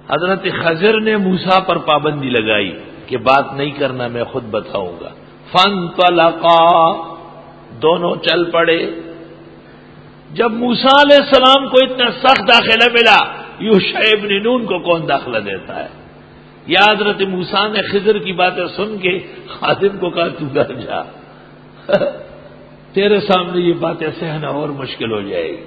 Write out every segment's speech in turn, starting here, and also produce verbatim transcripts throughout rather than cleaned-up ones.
حضرت خضر نے موسیٰ پر پابندی لگائی کہ بات نہیں کرنا، میں خود بتاؤں گا. فانطلقا، دونوں چل پڑے. جب موسیٰ علیہ السلام کو اتنا سخت داخلہ ملا، یوشع ابن نون کو کون داخلہ دیتا ہے؟ یا حضرت موسیٰ نے خضر کی باتیں سن کے خادم کو کہا تو گھر جا، تیرے سامنے یہ باتیں سہنا اور مشکل ہو جائے گی.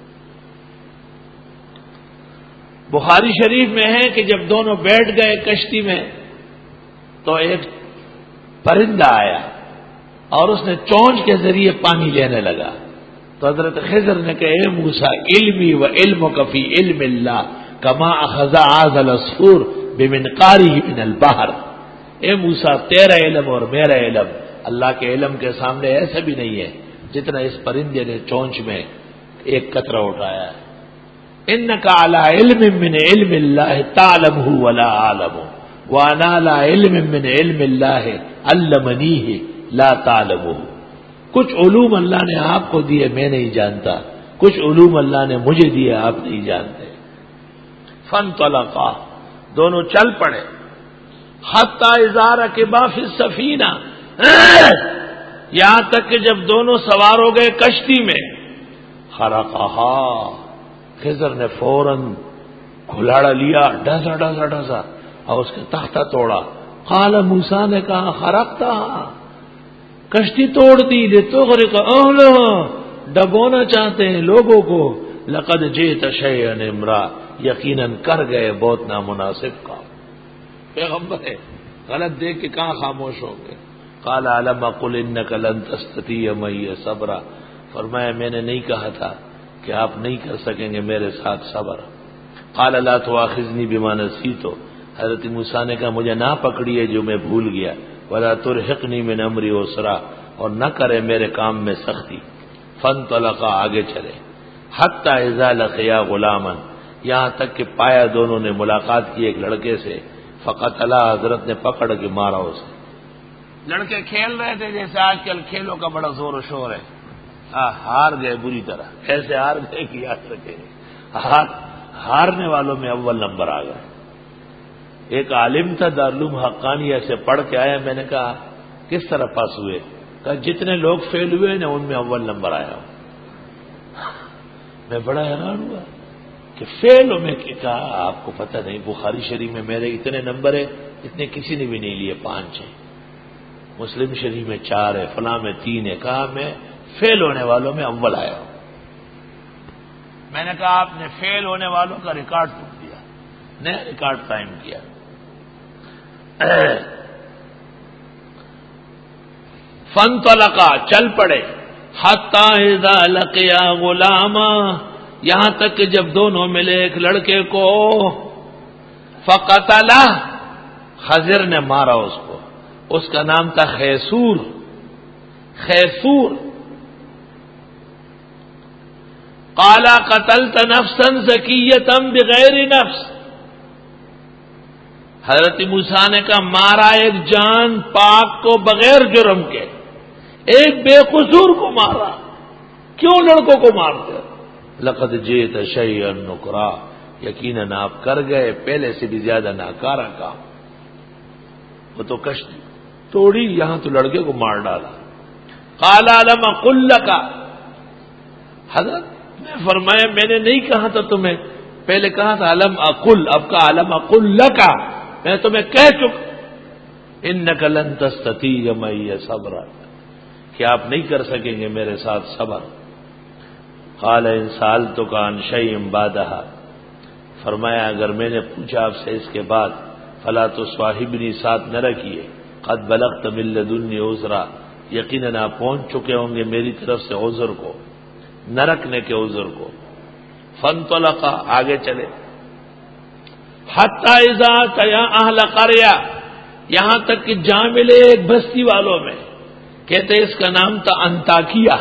بخاری شریف میں ہے کہ جب دونوں بیٹھ گئے کشتی میں تو ایک پرندہ آیا اور اس نے چونچ کے ذریعے پانی لینے لگا. تو حضرت خضر نے کہا اے موسیٰ علمی و علمک فی علم اللہ کما اخذ عاذ العصفور بمنقارہ من البحر. اے موسیٰ، تیرا علم اور میرا علم اللہ کے علم کے سامنے ایسا بھی نہیں ہے جتنا اس پرندے نے چونچ میں ایک قطرہ اٹھایا ہے. انک علی علم من علم اللہ تعلمہ ولا اعلم وانا علی علم من علم اللہ علمنیہ لا تعلمہ. کچھ علوم اللہ نے آپ کو دیے میں نہیں جانتا، کچھ علوم اللہ نے مجھے دیے آپ نہیں جانتے. فانطلقا، دونوں چل پڑے. حتی اذا رکبا فی السفینہ، یہاں تک کہ جب دونوں سوار ہو گئے کشتی میں. خرقہا، خضر نے فوراً کھلاڑا لیا، ڈسا ڈسا ڈسا اور اس کے تختہ توڑا. قال موسیٰ نے کہا خرقتا، کشتی توڑ دی. لتغرق اہلہا، ڈبونا چاہتے ہیں لوگوں کو. لقد جئت شیئا امرا، یقیناً کر گئے بہت نامناسب کام. پیغمبر ہے، غلط دیکھ کے کہاں خاموش ہو گئے. قال علم قل انک لن تستطیع معی صبرا، فرمایا میں نے نہیں کہا تھا کہ آپ نہیں کر سکیں گے میرے ساتھ صبر. قال لا تؤاخذنی بما نسیت، حضرت موسیٰ نے کہا مجھے نہ پکڑیے جو میں بھول گیا. ولا ترهقنی من امری عسرا، اور نہ کرے میرے کام میں سختی. فانطلقا، آگے چلے. حتی اذا لقیا غلاما، یہاں تک کہ پایا دونوں نے ملاقات کی ایک لڑکے سے. فقتلا، حضرت نے پکڑ کے مارا اسے. لڑکے کھیل رہے تھے جیسے آج کل کھیلوں کا بڑا زور و شور ہے. آہ، ہار گئے بری طرح، ایسے ہار گئے کہ یاد رکھیں ہار ہارنے والوں میں اول نمبر آ گئے. ایک عالم تھا دارالعلوم حقانیہ سے پڑھ کے آیا. میں نے کہا کس طرح پاس ہوئے؟ کہا جتنے لوگ فیل ہوئے نا ان میں اول نمبر آیا ہوں. میں بڑا حیران ہوا کہ فیلوں میں کہا آپ کو پتہ نہیں بخاری شریف میں میرے اتنے نمبر ہیں، اتنے کسی نے بھی نہیں لیے، پانچ ہیں. مسلم شریف میں چار ہے، فلاں میں تین ہے. کہا میں فیل ہونے والوں میں اول آیا ہوں. میں نے کہا آپ نے فیل ہونے والوں کا ریکارڈ توڑ دیا، نیا ریکارڈ قائم کیا. فانطلقا، چل پڑے. حتی اذا لقیا غلاما، یہاں تک کہ جب دونوں ملے ایک لڑکے کو. فقتلہ، خضر نے مارا اس کو. اس کا نام تھا خیسور. خیسور. قال قتلت نفسا زکیۃ بغیر نفس، حضرت موسیٰ نے کہا مارا ایک جان پاک کو بغیر جرم کے، ایک بے قصور کو مارا، کیوں لڑکوں کو مارتے؟ لقد جئت شیئا نکرا، یقیناً آپ کر گئے پہلے سے بھی زیادہ ناکارا کام. وہ تو کشتی توڑی، یہاں تو لڑکے کو مار ڈالا. قال علم اقل لک، حضرت نے فرمایا میں نے نہیں کہا تھا تمہیں، پہلے کہا تھا علم اقل، اب کا علم اقل لک، میں تمہیں کہہ چکا انک لن تستطیع معی صبرا، کہ آپ نہیں کر سکیں گے میرے ساتھ صبر. قال ان سألتک عن شیء بعدها، فرمایا اگر میں نے پوچھا آپ سے اس کے بعد فلا تصاحبنی، ساتھ نہ رکھیے. قد بلغت من لدنی عذرا، یقیناً آپ پہنچ چکے ہوں گے میری طرف سے عذر کو، نہ رکھنے کے عذر کو. فانطلقا، آگے چلے. حتی اذا اتیا اہل قریہ، یہاں تک کہ جا ملے ایک بستی والوں میں. کہتے اس کا نام تھا انطاکیہ.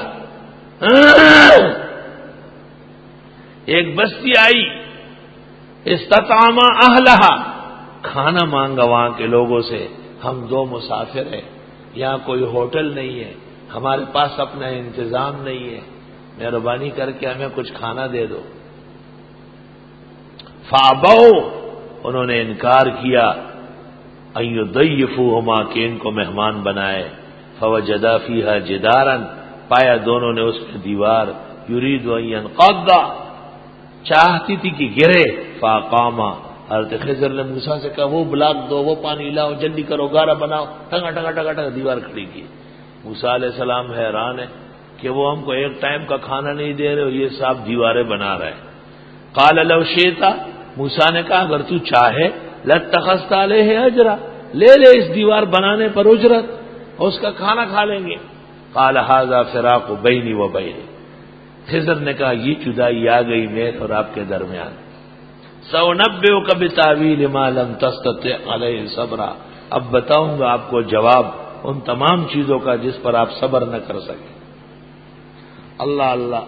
ایک بستی آئی. استطعما اہلہا، کھانا مانگا وہاں کے لوگوں سے. ہم دو مسافر ہیں، یہاں کوئی ہوٹل نہیں ہے، ہمارے پاس اپنا انتظام نہیں ہے، مہربانی کر کے ہمیں کچھ کھانا دے دو. فابو، انہوں نے انکار کیا ان یضیفوہما کہ ان کو مہمان بنائے. فوجدا فیہا جدارا پایا دونوں نے اس میں دیوار. یرید ان ینقض چاہتی تھی کہ گرے. فاقاما حضرت خضر نے موسیٰ سے کہا وہ بلاک دو، وہ پانی لاؤ، جلدی کرو، گارا بناؤ. ٹنگا ٹنگا ٹنگا ٹنگا دیوار کھڑی کی. موسیٰ علیہ السلام حیران ہے کہ وہ ہم کو ایک ٹائم کا کھانا نہیں دے رہے اور یہ صاحب دیواریں بنا رہے. قال لو شئت موسیٰ نے کہا اگر تو چاہے لاتخذت علیہ اجرا لے لے اس دیوار بنانے پر اجرت اور اس کا کھانا کھا لیں گے. قال ھذا فراق بینی و بینک خضر نے کہا یہ جدائی آ گئی میرے اور آپ کے درمیان. سأنبئک بتاویل ما لم تستطع علیہ صبرا اب بتاؤں گا آپ کو جواب ان تمام چیزوں کا جس پر آپ صبر نہ کر سکے. اللہ اللہ.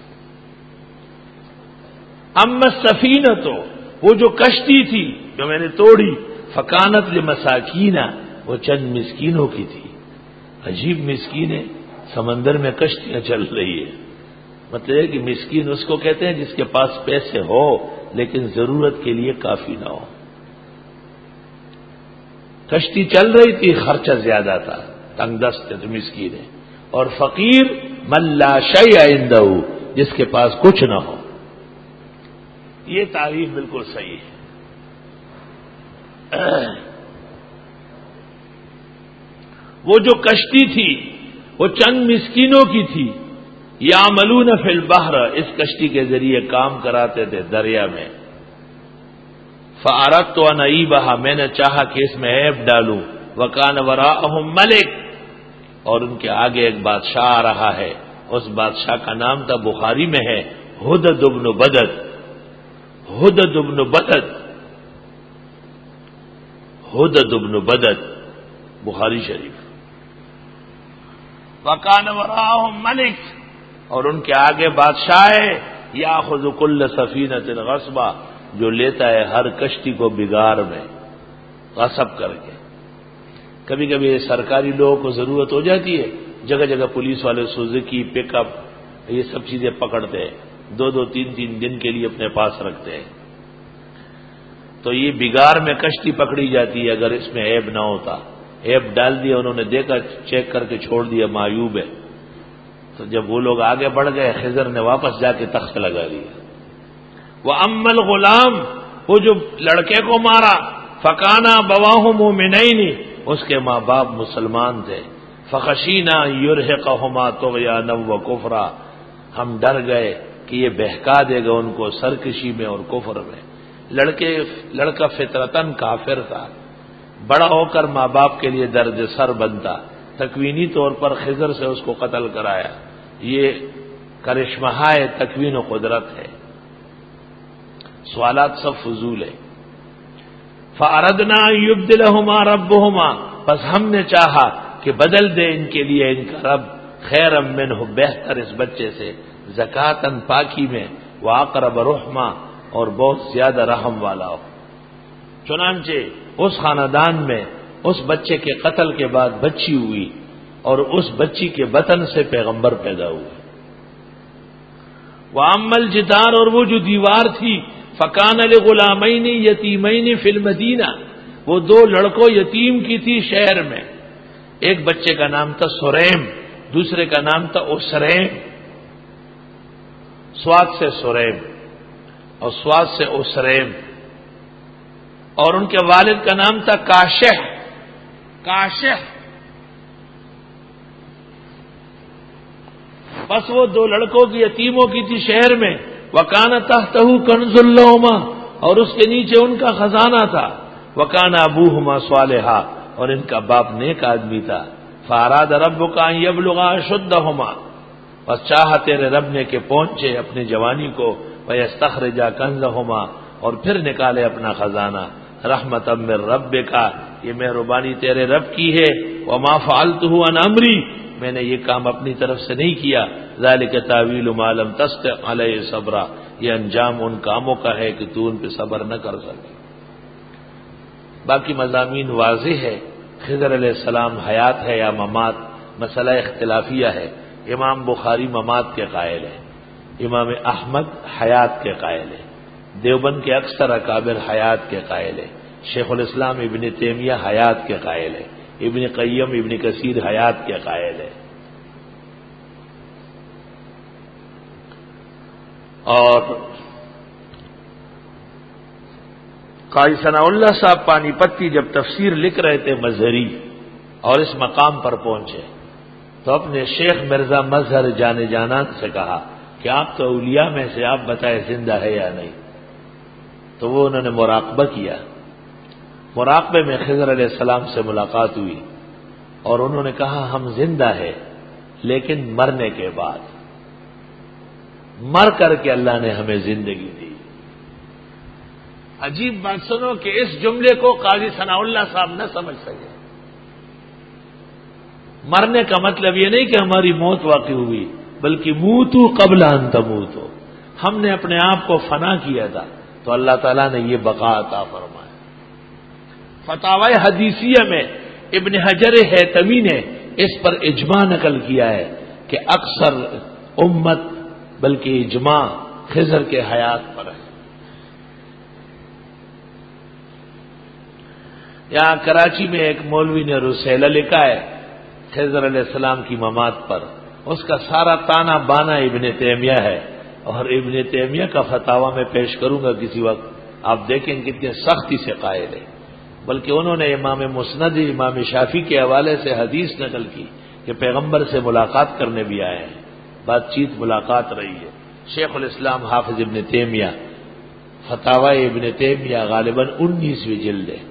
اما السفینۃ وہ جو کشتی تھی جو میں نے توڑی فکانت لمساکین وہ چند مسکینوں کی تھی. عجیب مسکینیں سمندر میں کشتیاں چل رہی ہے. مطلب ہے کہ مسکین اس کو کہتے ہیں جس کے پاس پیسے ہو لیکن ضرورت کے لیے کافی نہ ہو. کشتی چل رہی تھی خرچہ زیادہ تھا تنگ دست تھے تو مسکین ہے. اور فقیر من لا شیء عنده جس کے پاس کچھ نہ ہو. یہ تعریف بالکل صحیح ہے. وہ جو کشتی تھی وہ چند مسکینوں کی تھی. یعملون فی البحر اس کشتی کے ذریعے کام کراتے تھے دریا میں. فاردت ان اعیبھا میں نے چاہا کہ اس میں عیب ڈالوں. وکان وراءہم ملک اور ان کے آگے ایک بادشاہ آ رہا ہے. اس بادشاہ کا نام تھا بخاری میں ہے ہدد بن بدد. ہدد بن بدد ہدد بن بدد بخاری شریف. وکان وراءہم ملک اور ان کے آگے بادشاہ ہے. یاخذ کل سفینۃ غصبا جو لیتا ہے ہر کشتی کو بگاڑ میں غصب کر کے. کبھی کبھی سرکاری لوگوں کو ضرورت ہو جاتی ہے جگہ جگہ پولیس والے سوزوکی پک اپ یہ سب چیزیں پکڑتے ہیں دو دو تین تین دن کے لیے اپنے پاس رکھتے ہیں. تو یہ بگاڑ میں کشتی پکڑی جاتی ہے اگر اس میں عیب نہ ہوتا. عیب ڈال دیا انہوں نے دیکھا چیک کر کے چھوڑ دیا معیوب ہے. تو جب وہ لوگ آگے بڑھ گئے خضر نے واپس جا کے تخت لگا دیا. وہ اما الغلام وہ جو لڑکے کو مارا فکانا بواہ مومنین اس کے ماں باپ مسلمان تھے. فخشینا یرہقہما طغیانا و کفرا ہم ڈر گئے کہ یہ بہکا دے گا ان کو سرکشی میں اور کفر میں. لڑکے لڑکا فطرتاً کافر تھا. بڑا ہو کر ماں باپ کے لیے درد سر بنتا. تکوینی طور پر خضر سے اس کو قتل کرایا. یہ کرشمہ تکوین و قدرت ہے. سوالات سب فضول ہے. فاردنا یبدلہما ربہما بس ہم نے چاہا کہ بدل دے ان کے لیے ان کا رب خیرا منہ بہتر اس بچے سے زکاتن پاکی میں واقرب رحما اور بہت زیادہ رحم والا ہو. چنانچہ اس خاندان میں اس بچے کے قتل کے بعد بچی ہوئی اور اس بچی کے بطن سے پیغمبر پیدا ہوئے. وَأَمَّا الْجِدَارُ اور وہ جو دیوار تھی فَكَانَ لِغُلَامَيْنِ يَتِيمَيْنِ فِي الْمَدِينَةِ وہ دو لڑکوں یتیم کی تھی شہر میں. ایک بچے کا نام تھا سریم دوسرے کا نام تھا اسریم. سواد سے سریم اور سواد سے اسریم. اور ان کے والد کا نام تھا کاشح. کاشح بس وہ دو لڑکوں کی یتیموں کی تھی شہر میں. وکان تحتہ کنز لہما اور اس کے نیچے ان کا خزانہ تھا. وکان ابوہما صالحا اور ان کا باپ نیک آدمی تھا. فاراد ربک ان یبلغا اشدہما بس چاہا تیرے رب نے کہ پہنچے اپنی جوانی کو. ویستخرجا کنزہما اور پھر نکالے اپنا خزانہ. رحمتا من ربک یہ مہربانی تیرے رب کی ہے. وما فعلتہ عن امری میں نے یہ کام اپنی طرف سے نہیں کیا. ذالک تاویل ما لم تستطع علیہ صبرا یہ انجام ان کاموں کا ہے کہ تو ان پہ صبر نہ کر سکے. باقی مضامین واضح ہے. خضر علیہ السلام حیات ہے یا ممات مسئلہ اختلافیہ ہے. امام بخاری ممات کے قائل ہے. امام احمد حیات کے قائل ہے. دیوبند کے اکثر اکابر حیات کے قائل ہیں، شیخ الاسلام ابن تیمیہ حیات کے قائل ہے، ابن قیم ابن کثیر حیات کے قائل ہے، اور قاضی ثناء اللہ صاحب پانی پتی جب تفسیر لکھ رہے تھے مظہری اور اس مقام پر پہنچے تو اپنے شیخ مرزا مظہر جانے جانان سے کہا کہ آپ تو اولیاء میں سے، آپ بتائیں زندہ ہے یا نہیں؟ تو وہ انہوں نے مراقبہ کیا، مراقبے میں خضر علیہ السلام سے ملاقات ہوئی اور انہوں نے کہا ہم زندہ ہے لیکن مرنے کے بعد، مر کر کے اللہ نے ہمیں زندگی دی۔ عجیب بات سنو کہ اس جملے کو قاضی ثناء اللہ صاحب نہ سمجھ سکے۔ مرنے کا مطلب یہ نہیں کہ ہماری موت واقع ہوئی، بلکہ موتو قبل ان تموتو، ہم نے اپنے آپ کو فنا کیا تھا تو اللہ تعالیٰ نے یہ بقا عطا فرمایا۔ فتاوی حدیثیہ میں ابن حجر حیتمی نے اس پر اجماع نقل کیا ہے کہ اکثر امت بلکہ اجماع خضر کے حیات پر ہے۔ یہاں کراچی میں ایک مولوی نے رسالہ لکھا ہے خضر علیہ السلام کی ممات پر، اس کا سارا تانا بانا ابن تیمیہ ہے، اور ابن تیمیہ کا فتاوی میں پیش کروں گا کسی وقت، آپ دیکھیں کتنے سختی سے قائل ہے، بلکہ انہوں نے امام مسند امام شافعی کے حوالے سے حدیث نقل کی کہ پیغمبر سے ملاقات کرنے بھی آئے ہیں، بات چیت ملاقات رہی ہے۔ شیخ الاسلام حافظ ابن تیمیہ فتاوی ابن تیمیہ غالباً انیسویں جلد ہے۔